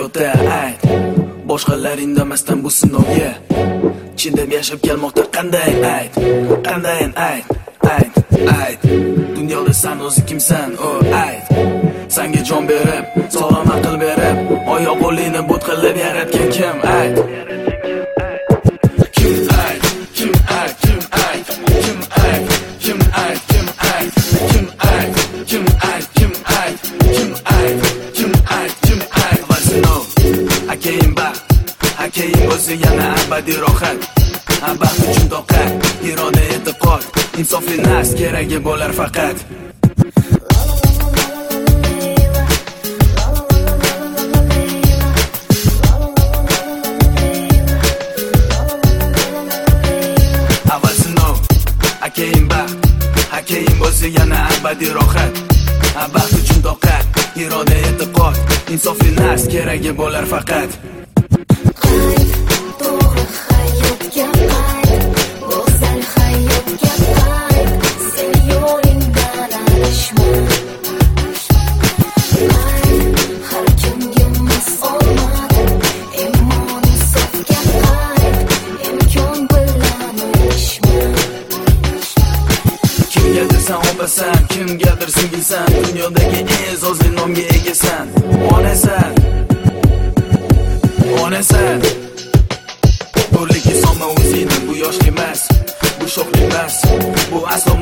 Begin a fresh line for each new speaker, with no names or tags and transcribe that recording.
hayotda ayt. Boshqalar indamasdan bu sinovga chidab yashab kelmoqda qanday ayt. Qandayin ayt. Ayt. Dunyoda sen o'zi kimsan? O ayt. Senga jon berib, sog'lom aql berib, oyoq qo'lingni bo'tqilib yaratgan kim? Ayt. Kim ayt? Kim ayt? Kim ayt? Kim ayt? Kim ayt? Kim ayt? Kim ayt? Kim ayt? Kim ayt? Kim ayt? Kim ayt? Kim ayt? Vasino. Akayin baxt, akayin o'zi yana abadiy rohat. Baxt uchun toqat, iroda e'tiqod, insofli nafs keragi bo'lar faqat. Akayin baxt, akayin o'zi yana abadiy rohat. Baxt uchun toqat, iroda e'tiqod, insofli nafs keragi bo'lar faqat. Sen opasan, kimgadir singilsan, dunyodagi eng zozli nomga egasan. Onasan. Bo'rlikka solma o'zingni, bu yoshlik emas, bu sho'xlik emas, bu aslo